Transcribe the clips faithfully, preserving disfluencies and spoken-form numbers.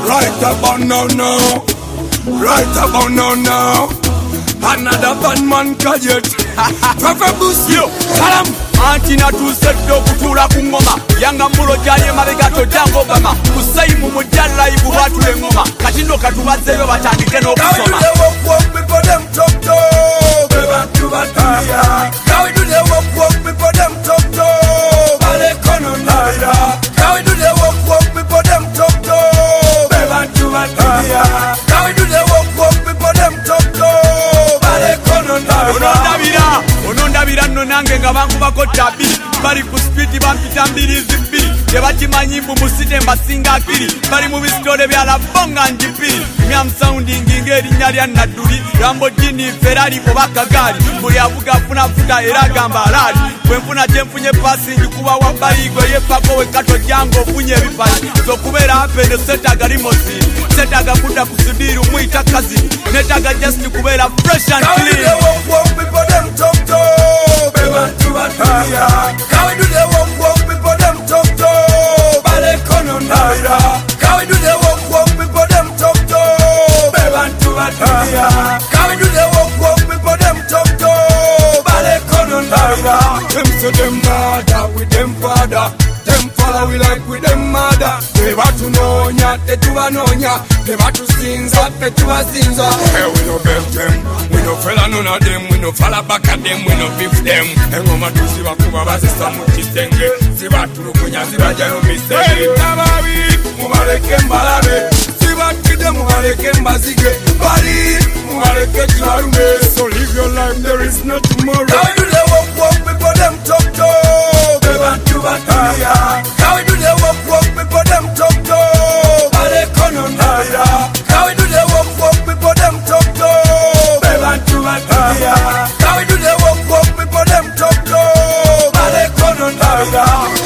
Right about now, now. Right about now, now. Another bad man kajet. Papa Busi, Kalam. Antina tu setto kutula kungoma. Yanga mulo janye maregato jango bama. Kusai mumujala ibu watu le ngoma. Katindo katuwazewe watandike no kusoma. How we do the walk walk before them talk talk. Beba tubatumia. How we do the walk walk before them talk talk. Bale kono naya. How we do the walk walk before them talk talk. Beba tubatumia. How we do the walk walk before them talk talk. Bale kono naya. Onondabira, onondabira nonange nga bangu bakota bi. Bali ku spiti bampita mbiri zibiri. Tebakimanyi mbu musite mbasinga akiri. Bali mu bisitole byala bonga njipiri. Myam sounding ng'erinnya lya Nadduli. Lamborghini, Ferrari oba Kagari. Buli avuga afuna futa era agamba alaali. Bwe nfuna kye nfunye pasi njikuba wabbali gwe yeppako wekkato jangu ofunye ebipali. So kubeera apende setaaga limousine. Setaaga kudda ku sudiru muyita kazini. Netaaga just kubeera fresh and clean. How we do the walk walk before them talk talk. Beba tubatumia. How we do the walk walk before them talk talk. Bale kono naya. How we do the walk walk before them talk talk. Beba tubatumia. How we do the walk walk before them talk talk. Bale kono naya. Them so them mother with them father. Them follow we like with them mother. They want to know ya, they do know ya. They want to sing up, they do a sing up. Hey, we no belt them, we no fella none of them, we no follow back at them, we no beef them. And mama do see what kuma basi samu kitenge. See what to kunya, see what jano mistake. Hey, tabawi, mumaleke mbalabe. See what kide mumaleke mbazige. Bali, mumaleke jiwarume. So live your life, there is no tomorrow. How do they walk walk before them talk talk? Beba tubatumia. How we do the walk walk before them talk talk. Bale kono naya. How we do the walk walk before them talk talk. Beba tubatumia. How we do the walk walk before them talk talk. Bale kono naya.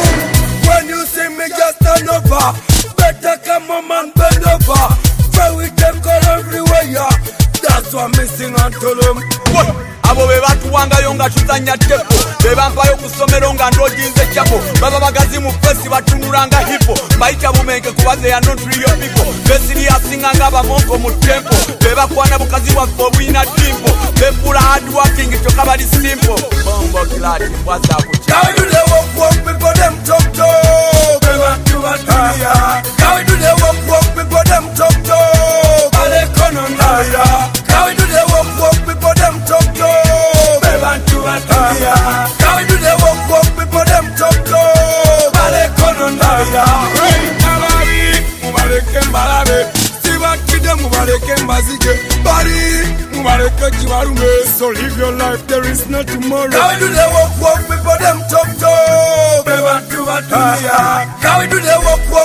When you see me just turn over. Better come on man bend over. Pray with them call everywhere yeah. That's what I'm missing on to them. Abo be batuwangayo nga tuzanya tepo. Be bampayo kusomero nga ndojinze chapo. Baba bagazi mu fesi batunulanga hipo. Bayita bumenke kubaze ya not real people. Besiri asinga nga bamonko mu tempo. Be bakwana bukazi wa bwina dimpo. Be pula hard working toka bali simple. Bombo kilati waza kucha. How we do the walk walk before them talk talk. Be batubatumia. How we do the walk walk before them talk talk. Bale kono naya. How we do the walk walk before them talk talk. Be batubatumia. How we do the walk walk before them talk talk. Bale kono naya. Hey, tabawi, mubaleke mbalabe. Siba kide mubaleke mbazige. Bali, mubaleke jiwarume. So live your life, there is no tomorrow. How we do the walk walk before them talk talk. Be batubatumia. How we do the walk walk